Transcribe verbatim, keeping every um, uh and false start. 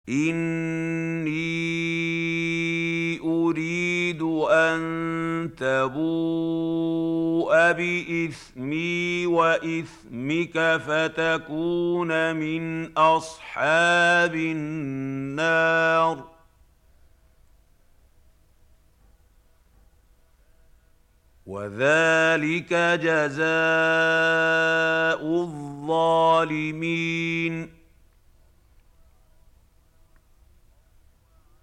إِنِّي أُرِيدُ أَن تَبُوءَ بِإِثْمِي وَإِثْمِكَ فَتَكُونَ مِنْ أَصْحَابِ النَّارِ ۚ وَذَٰلِكَ جَزَاءُ الظَّالِمِينَ